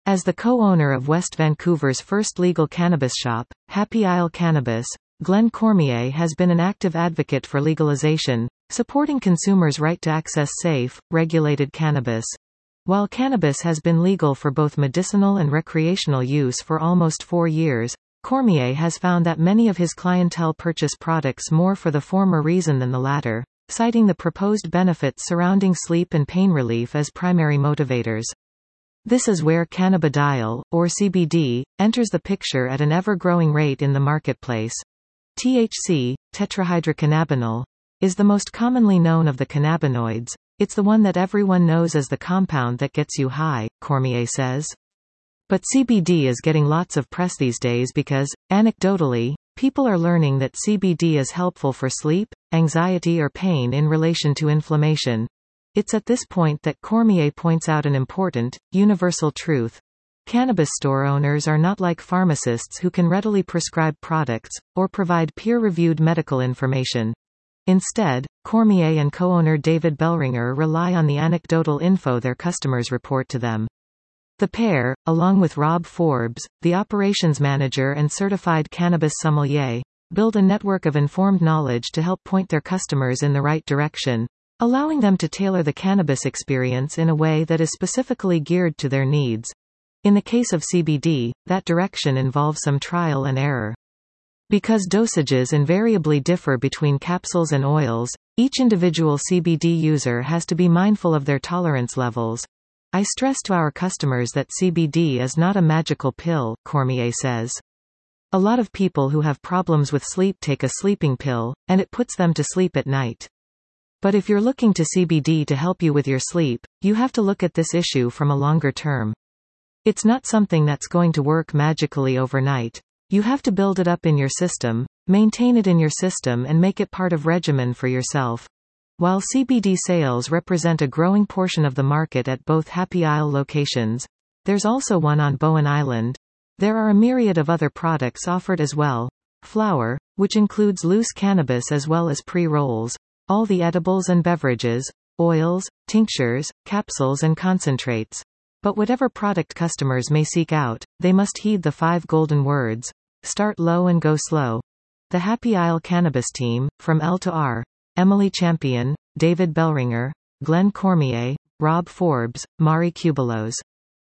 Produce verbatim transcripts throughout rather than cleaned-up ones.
As the co-owner of West Vancouver's first legal cannabis shop, Happy Isle Cannabis, Glenn Cormier has been an active advocate for legalization, supporting consumers' right to access safe, regulated cannabis. While cannabis has been legal for both medicinal and recreational use for almost four years, Cormier has found that many of his clientele purchase products more for the former reason than the latter, citing the proposed benefits surrounding sleep and pain relief as primary motivators. This is where cannabidiol, or C B D, enters the picture at an ever-growing rate in the marketplace. T H C, tetrahydrocannabinol, is the most commonly known of the cannabinoids. It's the one that everyone knows as the compound that gets you high, Cormier says. But C B D is getting lots of press these days because, anecdotally, people are learning that C B D is helpful for sleep, anxiety or pain in relation to inflammation. It's at this point that Cormier points out an important, universal truth. Cannabis store owners are not like pharmacists who can readily prescribe products, or provide peer-reviewed medical information. Instead, Cormier and co-owner David Bellringer rely on the anecdotal info their customers report to them. The pair, along with Rob Forbes, the operations manager and certified cannabis sommelier, build a network of informed knowledge to help point their customers in the right direction, allowing them to tailor the cannabis experience in a way that is specifically geared to their needs. In the case of C B D, that direction involves some trial and error. Because dosages invariably differ between capsules and oils, each individual C B D user has to be mindful of their tolerance levels. I stress to our customers that C B D is not a magical pill, Cormier says. A lot of people who have problems with sleep take a sleeping pill, and it puts them to sleep at night. But if you're looking to C B D to help you with your sleep, you have to look at this issue from a longer term. It's not something that's going to work magically overnight. You have to build it up in your system, maintain it in your system and make it part of regimen for yourself. While C B D sales represent a growing portion of the market at both Happy Isle locations, there's also one on Bowen Island. There are a myriad of other products offered as well. Flower, which includes loose cannabis as well as pre-rolls, all the edibles and beverages, oils, tinctures, capsules and concentrates. But whatever product customers may seek out, they must heed the five golden words. Start low and go slow. The Happy Isle Cannabis team, from L to R, Emily Champion, David Bellringer, Glenn Cormier, Rob Forbes, Mari Cubelos.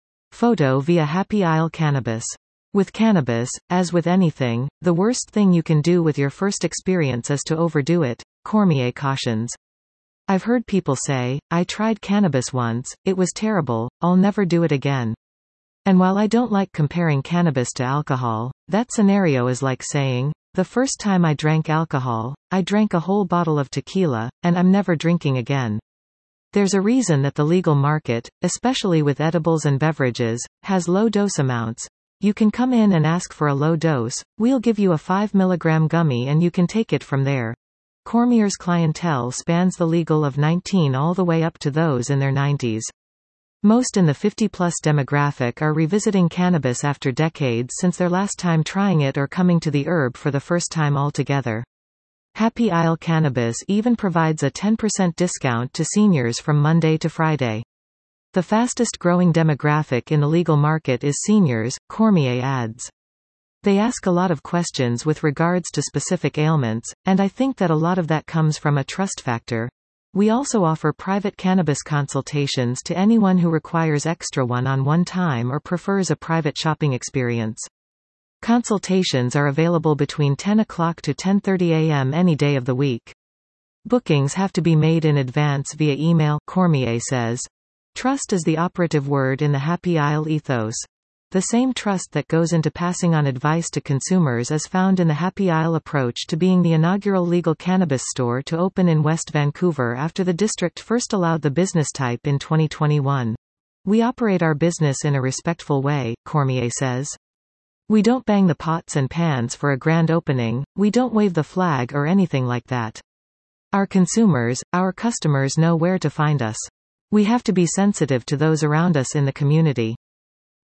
Photo via Happy Isle Cannabis. With cannabis, as with anything, the worst thing you can do with your first experience is to overdo it, Cormier cautions. I've heard people say, I tried cannabis once, it was terrible, I'll never do it again. And while I don't like comparing cannabis to alcohol, that scenario is like saying, the first time I drank alcohol, I drank a whole bottle of tequila, and I'm never drinking again. There's a reason that the legal market, especially with edibles and beverages, has low dose amounts. You can come in and ask for a low dose, we'll give you a five milligram gummy and you can take it from there. Cormier's clientele spans the legal of nineteen all the way up to those in their nineties. Most in the fifty plus demographic are revisiting cannabis after decades since their last time trying it or coming to the herb for the first time altogether. Happy Isle Cannabis even provides a ten percent discount to seniors from Monday to Friday. The fastest growing demographic in the legal market is seniors, Cormier adds. They ask a lot of questions with regards to specific ailments, and I think that a lot of that comes from a trust factor. We also offer private cannabis consultations to anyone who requires extra one-on-one time or prefers a private shopping experience. Consultations are available between ten o'clock to ten thirty a m any day of the week. Bookings have to be made in advance via email, Cormier says. Trust is the operative word in the Happy Isle ethos. The same trust that goes into passing on advice to consumers is found in the Happy Isle approach to being the inaugural legal cannabis store to open in West Vancouver after the district first allowed the business type in twenty twenty-one. We operate our business in a respectful way, Cormier says. We don't bang the pots and pans for a grand opening, we don't wave the flag or anything like that. Our consumers, our customers know where to find us. We have to be sensitive to those around us in the community.